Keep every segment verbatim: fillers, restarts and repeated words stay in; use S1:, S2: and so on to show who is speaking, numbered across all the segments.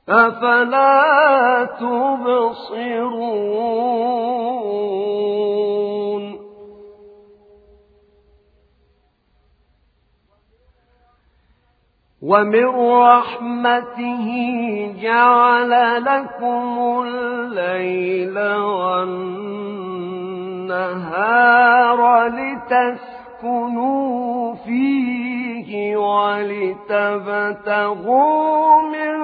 S1: أفلا تبصرون ومن رحمته جعل لكم الليل والنهار لتسكنوا فيه ولتبتغوا من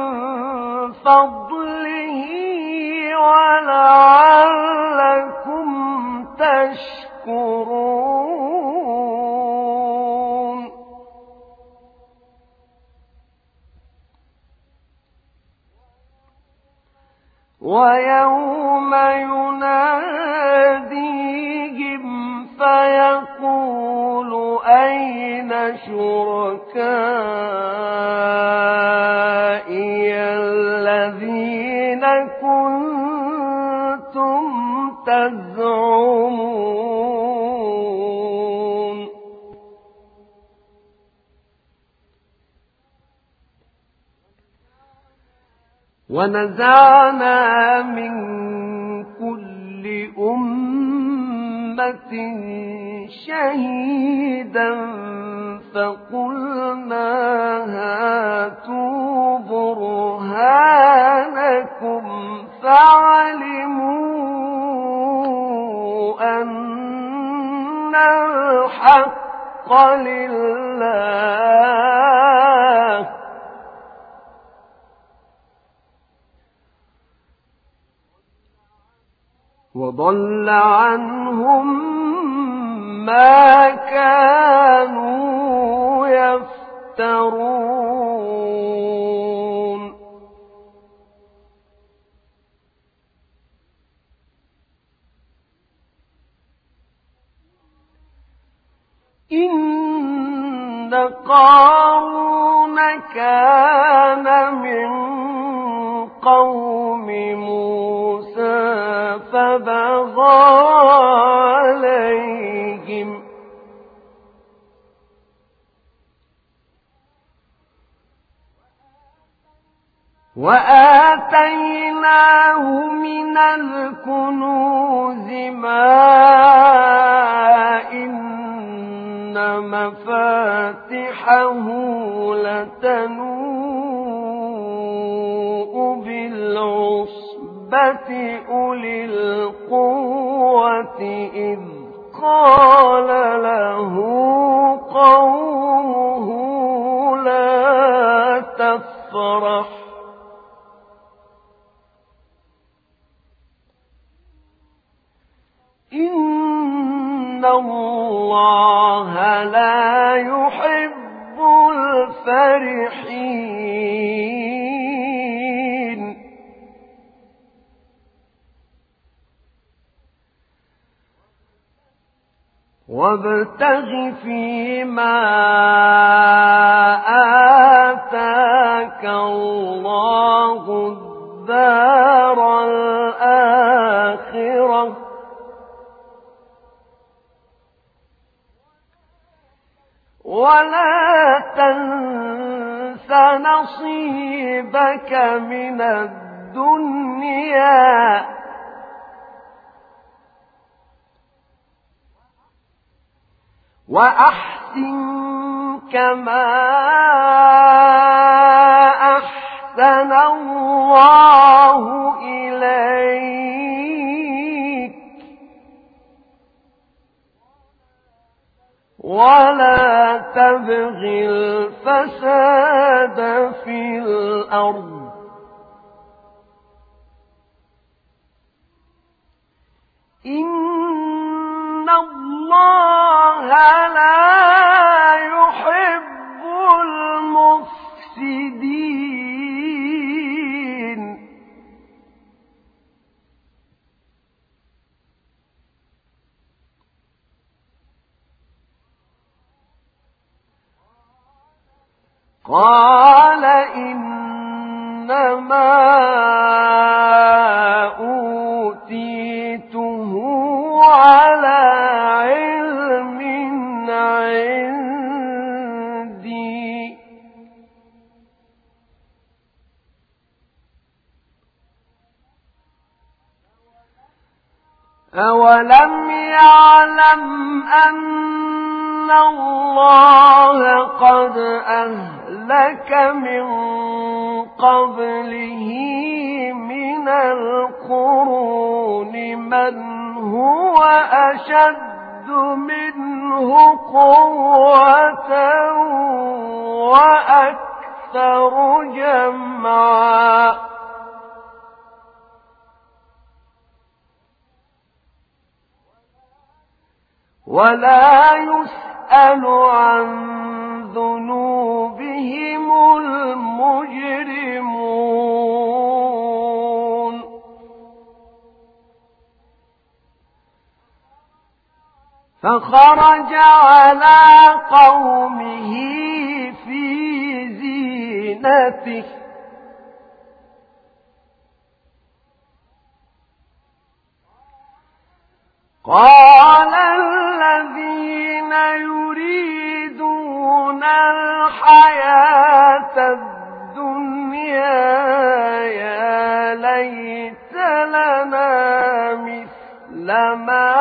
S1: فضله ولعلكم تشكرون ويوم يناديهم فيقول أين شركائي الذين كنتم تزعمون ونزعنا من كل أمة شهيدا فقلنا هاتوا برهانكم فعلموا أن الحق لله وضل عنهم ما كانوا يفترون إن قارون كان من قوم موسى فبغى عليهم وآتيناه من الكنوز ما إن مفاتحه لتنوء بالعصبة أولي القوة إذ قال له قومه لا تفرح إن الله لا يحب الفرحين وابتغ فيما آتاك الله الدار الآخرة ولا تنس نصيبك من الدنيا وأحسن كما أحسن الله إليك ولا تبغ الفساد في الأرض إن الله لا يحب المفسدين قال إنما أوتيته على علم عندي أولم يعلم أن الله قد أهلك من قبله من القرون من هو أشد منه قوة وأكثر جمعا ولا يسأل عن ذنوبهم المجرمون فخرج على قومه في زينته قال الذين يريدون الحياة الدنيا يا ليت لنا مثل ما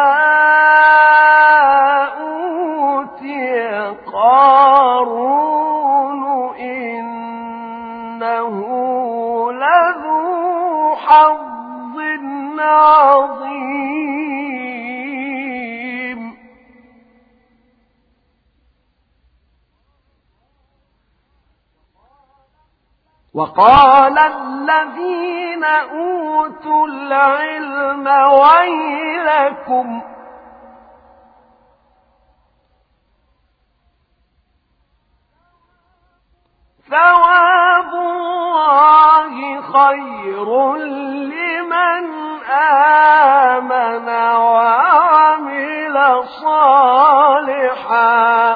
S1: أوتي قارون إنه لذو حظ عظيم وقال الذين أوتوا العلم ويلكم ثواب الله خير لمن آمن وعمل صالحا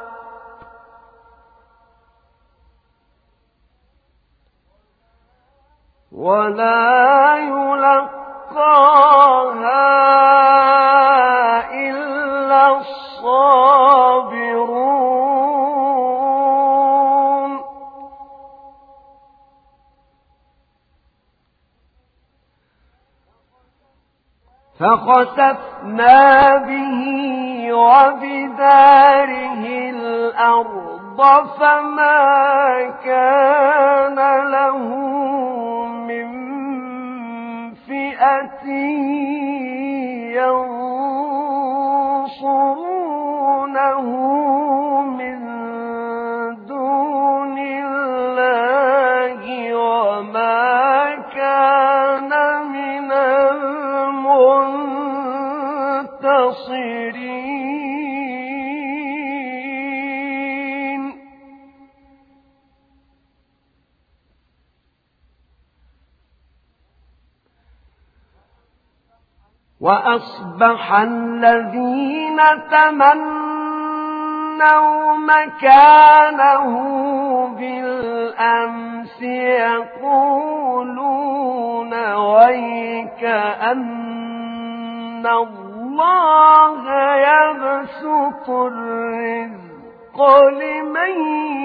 S1: ولا يلقاها إلا الصابرون فخسفنا به وبداره الأرض فما كان له من فئة ينصرونه من دون الله وما كان من المنتصرين وأصبح الذين تمنوا مكانه بالأمس يقولون ويكأن الله يبسط الرزق لمن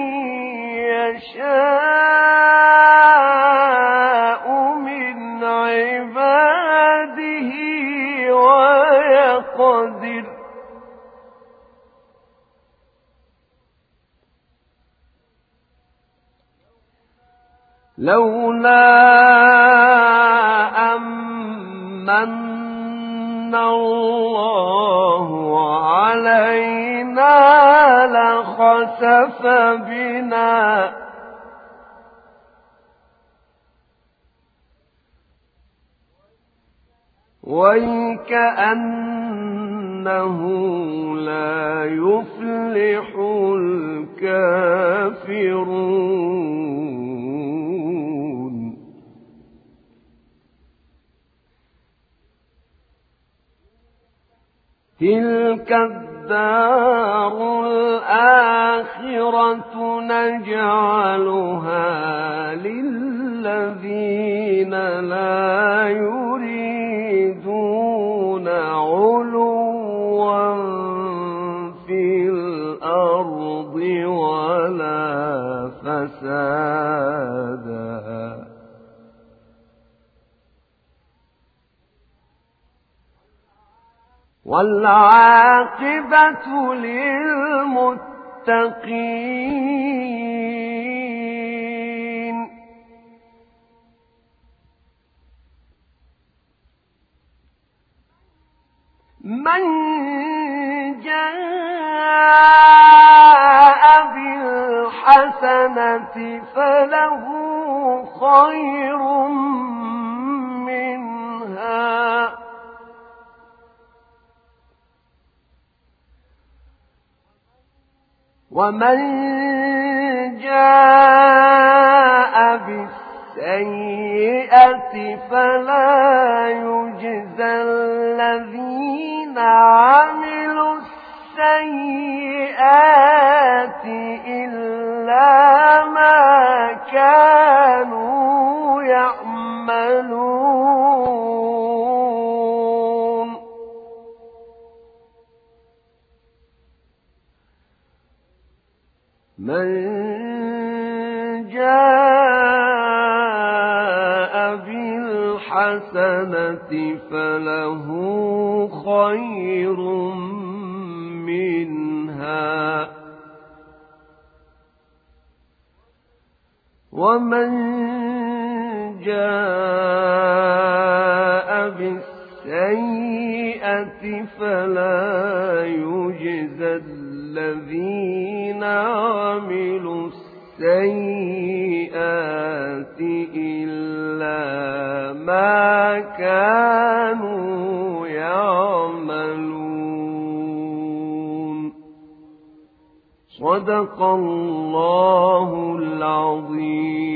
S1: يشاء من عباده ويقدر لولا أمن الله علينا لخسف بنا ويكأنه لا يفلح الكافرون تلك الدار الآخرة نجعلها للذين لا يريدون علوا في الأرض ولا فسادا والعاقبة للمتقين. من جاء بالحسنة فله خير منها ومن جاء بالسيئة فلا يجزى الذين عملوا السيئات إلا ما كانوا يعملون. من جاء بالحسنة فله خير منها ومن جاء بالسيئة فلا يجزى الذين عملوا السيئات إلا ما كانوا يعملون. صدق الله العظيم.